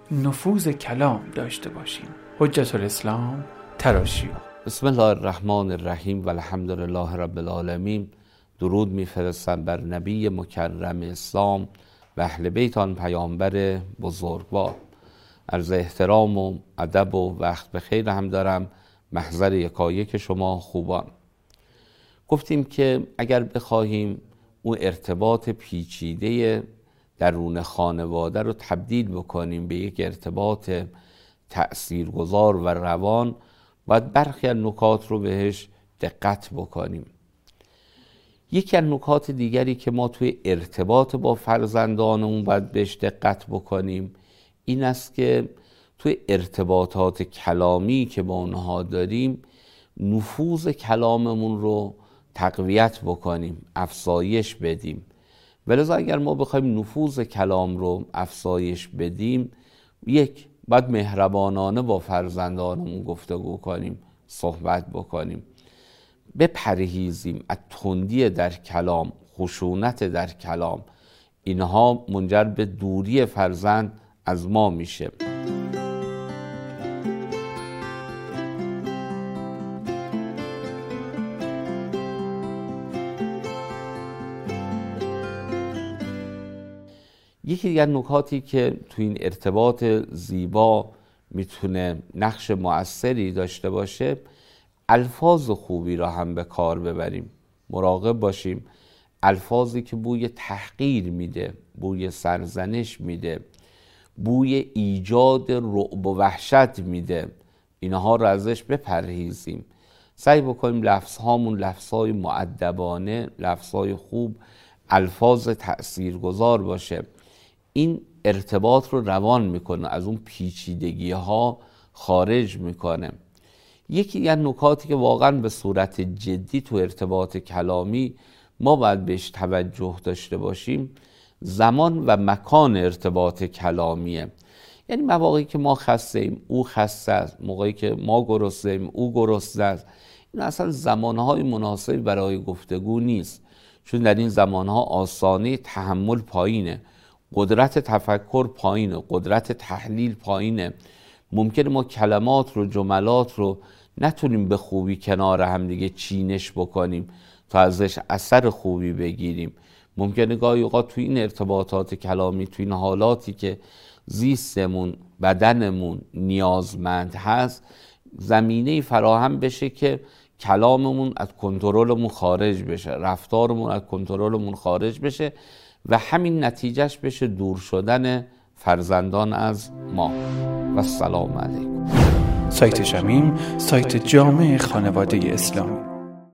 نفوذ کلام داشته باشیم. حجت الاسلام تراشی. بسم الله الرحمن الرحیم و الحمد لله رب العالمین. درود میفرستم بر نبی مکرم اسلام و اهل بیت آن پیامبر بزرگوار. عرض احترام و ادب و وقت بخیر هم دارم محضر یکایک شما خوبان. گفتیم که اگر بخواهیم اون ارتباط پیچیده درون خانواده رو تبدیل بکنیم به یک ارتباط تأثیرگذار و روان، باید برخی از نکات رو بهش دقت بکنیم. یکی از نکات دیگری که ما توی ارتباط با فرزندانمون باید بهش دقت بکنیم این است که توی ارتباطات کلامی که با اونها داریم نفوذ کلاممون رو تقویت بکنیم، افزایش بدیم. ولذا اگر ما بخوایم نفوذ کلام رو افزایش بدیم، یک، باید مهربانانه با فرزندانمون گفتگو کنیم، صحبت بکنیم، بپرهیزیم از تندی در کلام، خشونت در کلام. اینها منجر به دوری فرزند از ما میشه. یکی دیگر نکاتی که تو این ارتباط زیبا میتونه نقش مؤثری داشته باشه، الفاظ خوبی را هم به کار ببریم. مراقب باشیم الفاظی که بوی تحقیر میده، بوی سرزنش میده، بوی ایجاد رعب و وحشت میده، اینها رو ازش بپرهیزیم. سعی بکنیم لفظهامون لفظهای مؤدبانه، لفظهای خوب، الفاظ تأثیرگذار باشه. این ارتباط رو روان میکنه، از اون پیچیدگی ها خارج میکنه. یکی از نکاتی که واقعا به صورت جدی تو ارتباط کلامی ما باید بهش توجه داشته باشیم، زمان و مکان ارتباط کلامیه. یعنی مواقعی که ما خسته ایم او خسته است، موقعی که ما گرسنه ایم او گرسنه است، این اصلا زمانهای مناسبی برای گفتگو نیست، چون در این زمانها آسانی تحمل پایینه، قدرت تفکر پایینه، قدرت تحلیل پایینه. ممکنه ما کلمات رو، جملات رو نتونیم به خوبی کنار هم دیگه چینش بکنیم تا ازش اثر خوبی بگیریم. ممکنه گاهی اوقات تو این ارتباطات کلامی، تو این حالاتی که زیستمون، بدنمون نیازمند هست، زمینه فراهم بشه که کلاممون از کنترلمون خارج بشه، رفتارمون از کنترلمون خارج بشه و همین نتیجهش بشه دور شدن فرزندان از ما. و السلام علیکم. سایت شمیم، سایت جامع خانواده اسلامی.